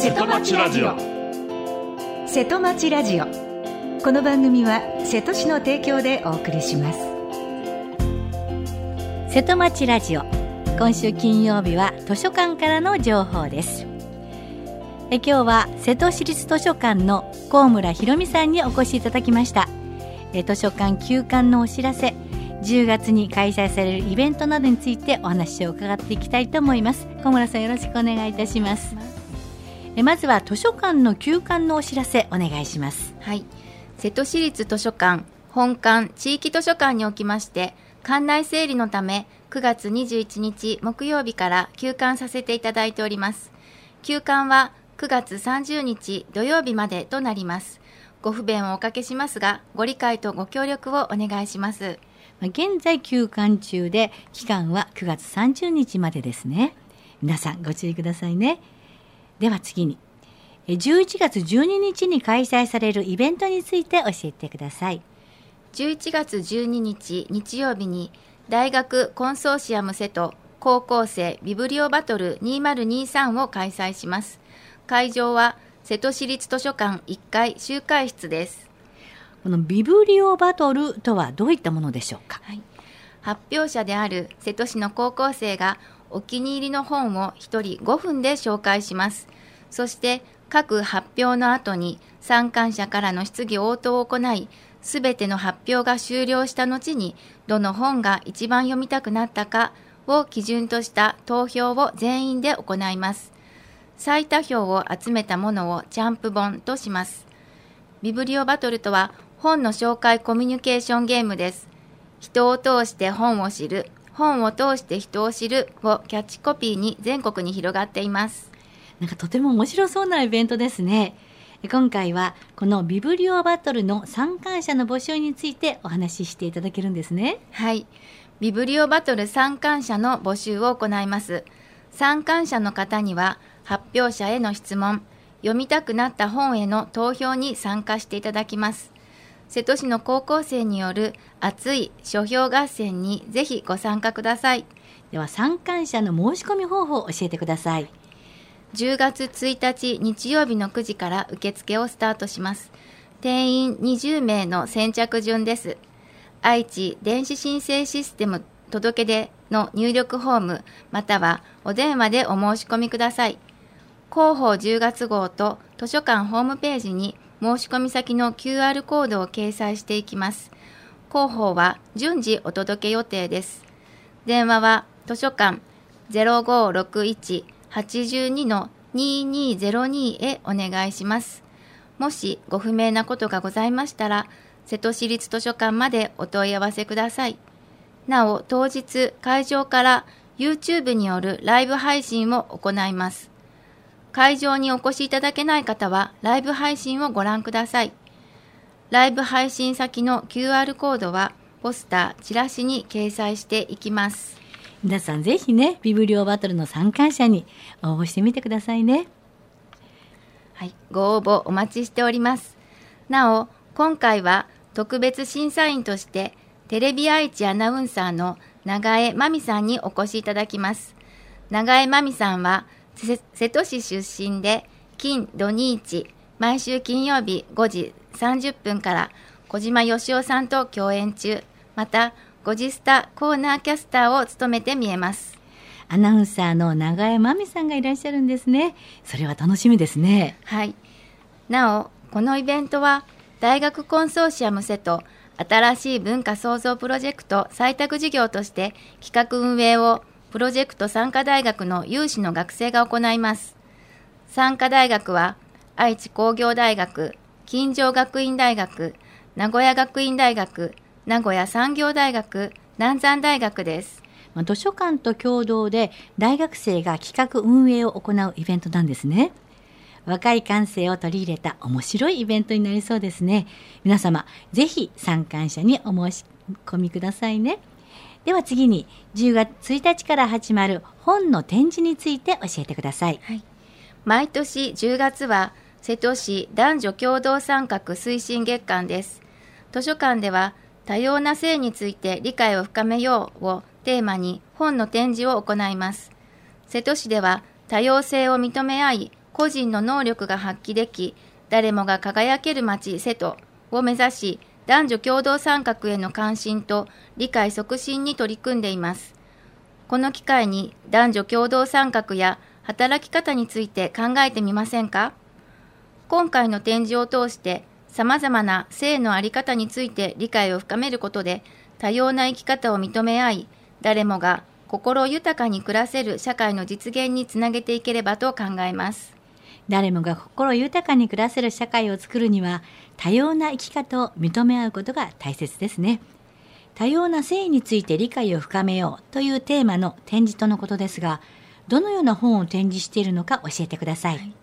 瀬戸町ラジオ。 瀬戸町ラジオ。この番組は瀬戸市の提供でお送りします。 瀬戸町ラジオ、今週金曜日は図書館からの情報です。今日は瀬戸市立図書館の高村ひろみさんにお越しいただきました。図書館休館のお知らせ、10月に開催されるイベントなどについてお話を伺っていきたいと思います。高村さん、よろしくお願いいたします。まずは図書館の休館のお知らせ、お願いします。 はい、瀬戸市立図書館本館地域図書館におきまして、館内整理のため9月21日木曜日から休館させていただいております。休館は9月30日土曜日までとなります。ご不便をおかけしますが、ご理解とご協力をお願いします。 現在休館中で、期間は9月30日までですね。皆さんご注意くださいね。では次に、11月12日に開催されるイベントについて教えてください。 11月12日日曜日に、大学コンソーシアム瀬戸高校生ビブリオバトル2023を開催します。会場は瀬戸市立図書館1階集会室です。 このビブリオバトルとはどういったものでしょうか。 はい、発表者である瀬戸市の高校生がお気に入りの本を1人5分で紹介します。そして各発表の後に参観者からの質疑応答を行い、すべての発表が終了した後に、どの本が一番読みたくなったかを基準とした投票を全員で行います。最多票を集めたものをチャンプ本とします。ビブリオバトルとは、本の紹介コミュニケーションゲームです。人を通して本を知る、本を通して人を知るをキャッチコピーに全国に広がっています。 なんかとても面白そうなイベントですね。今回はこのビブリオバトルの参観者の募集についてお話ししていただけるんですね。 はい、ビブリオバトル参観者の募集を行います。参観者の方には、発表者への質問、読みたくなった本への投票に参加していただきます。瀬戸市の高校生による熱い書評合戦にぜひご参加ください。 では参観者の申し込み方法を教えてください。 10月1日日曜日の9時から受付をスタートします。定員20名の先着順です。愛知電子申請システム届け出の入力フォーム、またはお電話でお申し込みください。広報10月号と図書館ホームページに申し込み先の QR コードを掲載していきます。広報は順次お届け予定です。電話は図書館 0561-82-2202 へお願いします。もしご不明なことがございましたら、瀬戸市立図書館までお問い合わせください。なお、当日会場から YouTube によるライブ配信を行います。会場にお越しいただけない方はライブ配信をご覧ください。ライブ配信先の QR コードはポスター、チラシに掲載していきます。 皆さんぜひね、ビブリオバトルの参観者に応募してみてくださいね。 はい、ご応募お待ちしております。なお、今回は特別審査員としてテレビ愛知アナウンサーの長江真美さんにお越しいただきます。長江真美さんは瀬戸市出身で、金土日毎週金曜日5時30分から小島よしおさんと共演中、また5時スタコーナーキャスターを務めて見えます。 アナウンサーの長江真美さんがいらっしゃるんですね。それは楽しみですね。 はい。なお、このイベントは大学コンソーシアム瀬戸新しい文化創造プロジェクト採択事業として企画運営をプロジェクト参加大学の有志の学生が行います。参加大学は愛知工業大学、金城学院大学、名古屋学院大学、名古屋産業大学、南山大学です。 図書館と共同で大学生が企画運営を行うイベントなんですね。若い感性を取り入れた面白いイベントになりそうですね。皆様ぜひ参観者にお申し込みくださいね。では次に10月1日から始まる本の展示について教えてください。 はい、毎年10月は瀬戸市男女共同参画推進月間です。図書館では多様な性について理解を深めようをテーマに本の展示を行います。瀬戸市では多様性を認め合い個人の能力が発揮でき、誰もが輝ける街瀬戸を目指し、男女共同参画への関心と理解促進に取り組んでいます。この機会に男女共同参画や働き方について考えてみませんか？今回の展示を通して様々な性の在り方について理解を深めることで、多様な生き方を認め合い、誰もが心豊かに暮らせる社会の実現につなげていければと考えます。 誰もが心豊かに暮らせる社会を作るには、多様な生き方を認め合うことが大切ですね。多様な性について理解を深めようというテーマの展示とのことですが、どのような本を展示しているのか教えてください。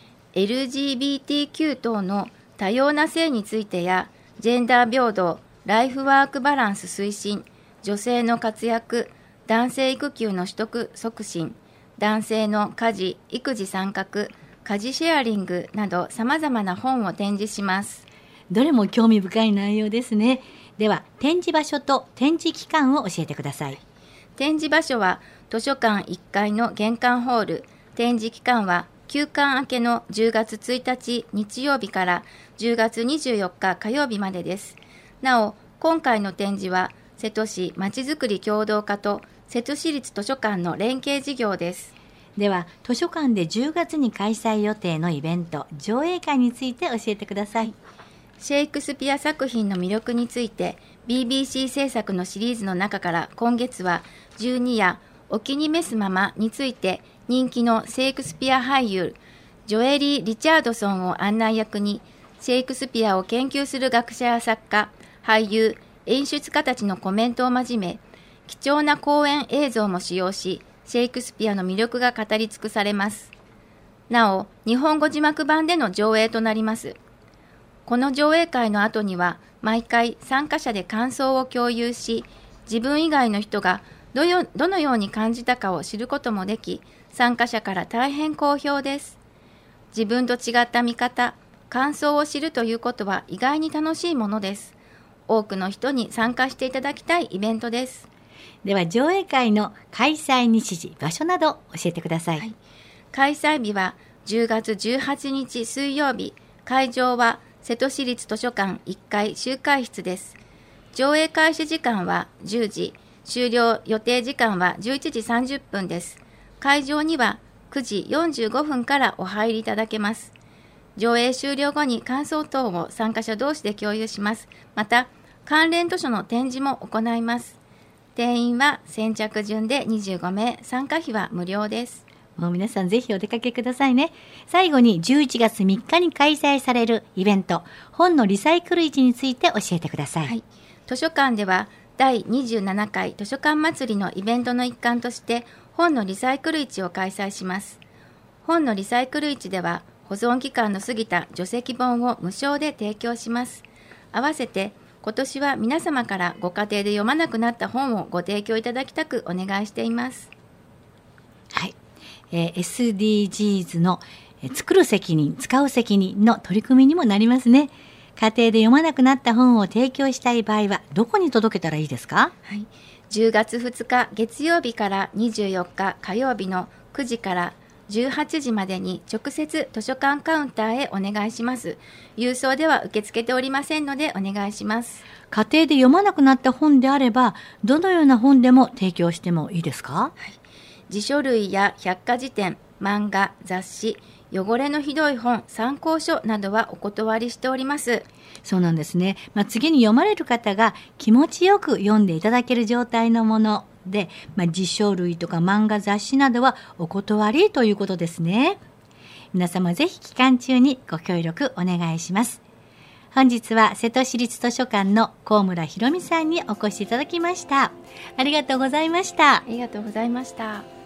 LGBTQ 等の多様な性についてや、ジェンダー平等、ライフワークバランス推進、女性の活躍、男性育休の取得促進、男性の家事・育児参画、家事シェアリングなど様々な本を展示します。 どれも興味深い内容ですね。では、展示場所と展示期間を教えてください。 展示場所は図書館1階の玄関ホール、展示期間は休館明けの10月1日日曜日から10月24日火曜日までです。なお、今回の展示は瀬戸市まちづくり協同課と瀬戸市立図書館の連携事業です。 では、図書館で10月に開催予定のイベント、上映会について教えてください。 シェイクスピア作品の魅力について BBC 制作のシリーズの中から今月は12夜お気に召すままについて人気のシェイクスピア俳優ジョエリー・リチャードソンを案内役にシェイクスピアを研究する学者や作家、俳優、演出家たちのコメントを交め貴重な講演映像も使用しシェイクスピアの魅力が語り尽くされます。なお、日本語字幕版での上映となります。この上映会の後には毎回参加者で感想を共有し、自分以外の人がどのように感じたかを知ることもでき、参加者から大変好評です。自分と違った見方、感想を知るということは意外に楽しいものです。多くの人に参加していただきたいイベントです。 では、上映会の開催日時、場所など教えてください。はい、 開催日は10月18日水曜日、会場は瀬戸市立図書館1階集会室です。上映開始時間は10時、終了予定時間は11時30分です。会場には9時45分からお入りいただけます。上映終了後に感想等を参加者同士で共有します。また、関連図書の展示も行います。定員は先着順で25名、参加費は無料です。 もう皆さんぜひお出かけくださいね。最後に11月3日に開催されるイベント、本のリサイクル市について教えてください。はい、 図書館では第27回図書館祭りのイベントの一環として本のリサイクル市を開催します。本のリサイクル市では保存期間の過ぎた除籍本を無償で提供します。合わせて今年は皆様からご家庭で読まなくなった本をご提供いただきたくお願いしています。 はい。SDGs の作る責任、使う責任の取り組みにもなりますね。家庭で読まなくなった本を提供したい場合はどこに届けたらいいですか？ はい、10月2日月曜日から24日火曜日の9時から18時までに直接図書館カウンターへお願いします。郵送では受け付けておりませんのでお願いします。 家庭で読まなくなった本であればどのような本でも提供してもいいですか？ はい、辞書類や百科事典、漫画、雑誌、汚れのひどい本、参考書などはお断りしております。 そうなんですね。次に読まれる方が気持ちよく読んでいただける状態のもので、辞書類とか漫画、雑誌などはお断りということですね。皆様ぜひ期間中にご協力お願いします。本日は瀬戸市立図書館の高村ひろみさんにお越しいただきました。ありがとうございました。 ありがとうございました。